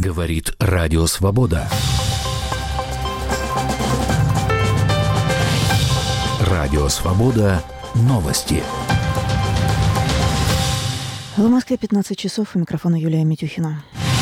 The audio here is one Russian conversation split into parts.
Говорит Радио Свобода. Радио Свобода. Новости. В Москве 15 часов. У микрофона Юлия Митюхина.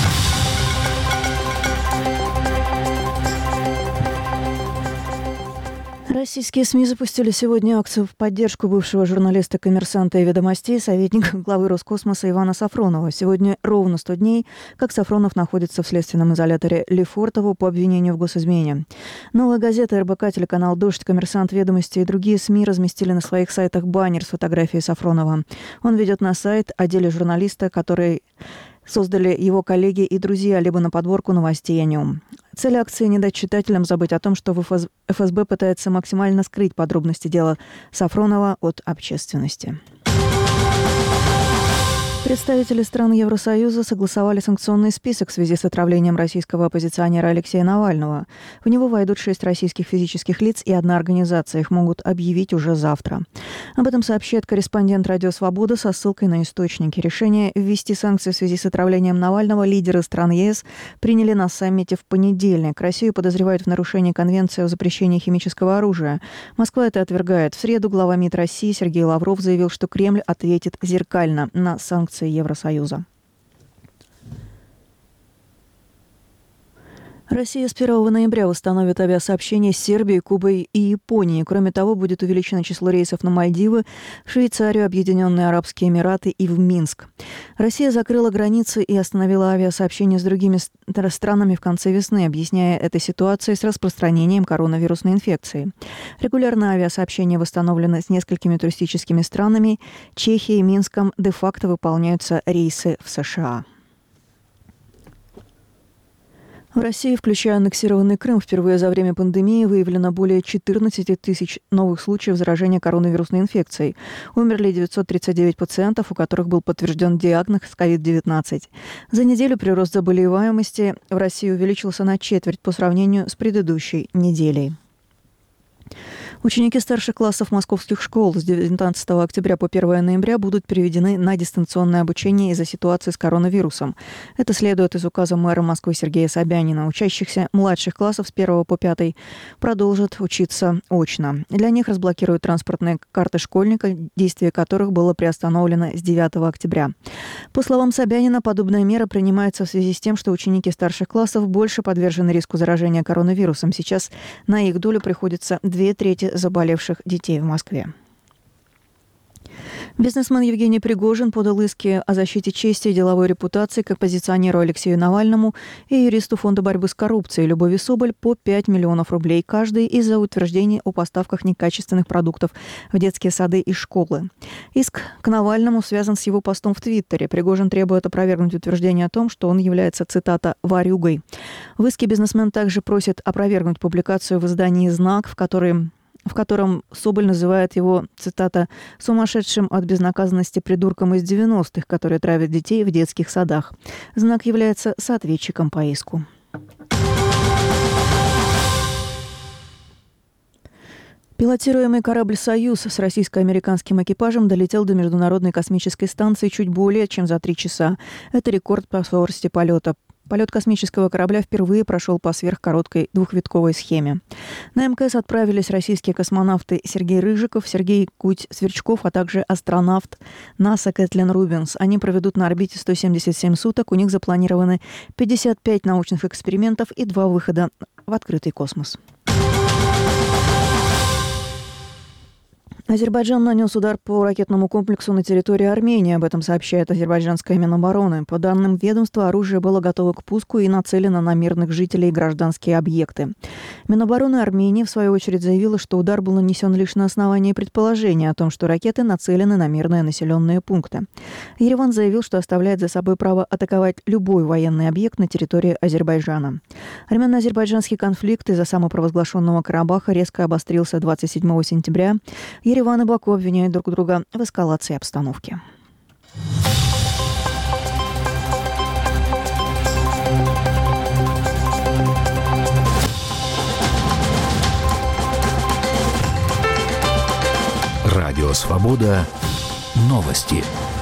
Российские СМИ запустили сегодня акцию в поддержку бывшего журналиста «Коммерсанта» и «Ведомостей», советника главы Роскосмоса Ивана Сафронова. Сегодня ровно 100 дней, как Сафронов находится в следственном изоляторе Лефортово по обвинению в госизмене. «Новая газета», РБК, телеканал «Дождь», «Коммерсант», «Ведомости» и другие СМИ разместили на своих сайтах баннер с фотографией Сафронова. Он ведет на сайт о деле журналиста, который создали его коллеги и друзья, либо на подборку новостей о нем. Цель акции – не дать читателям забыть о том, что ФСБ пытается максимально скрыть подробности дела Сафронова от общественности. Представители стран Евросоюза согласовали санкционный список в связи с отравлением российского оппозиционера Алексея Навального. В него войдут 6 российских физических лиц и 1 организация. Их могут объявить уже завтра. Об этом сообщает корреспондент «Радио Свобода» со ссылкой на источники. Решение ввести санкции в связи с отравлением Навального лидеры стран ЕС приняли на саммите в понедельник. Россию подозревают в нарушении Конвенции о запрещении химического оружия. Москва это отвергает. В среду глава МИД России Сергей Лавров заявил, что Кремль ответит зеркально на санкции Евросоюза. Россия с 1 ноября восстановит авиасообщение с Сербией, Кубой и Японией. Кроме того, будет увеличено число рейсов на Мальдивы, в Швейцарию, Объединенные Арабские Эмираты и в Минск. Россия закрыла границы и остановила авиасообщение с другими странами в конце весны, объясняя это ситуацией с распространением коронавирусной инфекции. Регулярное авиасообщение восстановлено с несколькими туристическими странами. Чехией и Минском де-факто выполняются рейсы в США. В России, включая аннексированный Крым, впервые за время пандемии выявлено более 14 тысяч новых случаев заражения коронавирусной инфекцией. Умерли 939 пациентов, у которых был подтвержден диагноз COVID-19. За неделю прирост заболеваемости в России увеличился на четверть по сравнению с предыдущей неделей. Ученики старших классов московских школ с 19 октября по 1 ноября будут переведены на дистанционное обучение из-за ситуации с коронавирусом. Это следует из указа мэра Москвы Сергея Собянина. Учащихся младших классов с 1 по 5 продолжат учиться очно. Для них разблокируют транспортные карты школьника, действие которых было приостановлено с 9 октября. По словам Собянина, подобная мера принимается в связи с тем, что ученики старших классов больше подвержены риску заражения коронавирусом. Сейчас на их долю приходится 2/3 заболевших детей в Москве. Бизнесмен Евгений Пригожин подал иски о защите чести и деловой репутации к оппозиционеру Алексею Навальному и юристу Фонда борьбы с коррупцией Любови Соболь по 5 миллионов рублей каждый из-за утверждений о поставках некачественных продуктов в детские сады и школы. Иск к Навальному связан с его постом в Твиттере. Пригожин требует опровергнуть утверждение о том, что он является, цитата, «ворюгой». В иске бизнесмен также просит опровергнуть публикацию в издании «Знак», в котором Соболь называет его, цитата, «сумасшедшим от безнаказанности придурком из 90-х, который травит детей в детских садах». «Знак» является соответчиком по иску. Пилотируемый корабль «Союз» с российско-американским экипажем долетел до Международной космической станции чуть более чем за 3 часа. Это рекорд по скорости полета. Полет космического корабля впервые прошел по сверхкороткой двухвитковой схеме. На МКС отправились российские космонавты Сергей Рыжиков, Сергей Куть-Сверчков, а также астронавт НАСА Кэтлин Рубинс. Они проведут на орбите 177 суток. У них запланированы 55 научных экспериментов и 2 выхода в открытый космос. Азербайджан нанес удар по ракетному комплексу на территории Армении. Об этом сообщает азербайджанское Минобороны. По данным ведомства, оружие было готово к пуску и нацелено на мирных жителей и гражданские объекты. Минобороны Армении, в свою очередь, заявила, что удар был нанесен лишь на основании предположения о том, что ракеты нацелены на мирные населенные пункты. Ереван заявил, что оставляет за собой право атаковать любой военный объект на территории Азербайджана. Армяно-азербайджанский конфликт из-за самопровозглашенного Карабаха резко обострился 27 сентября. Ереван и Баку обвиняют друг друга в эскалации обстановки. Радио Свобода. Новости.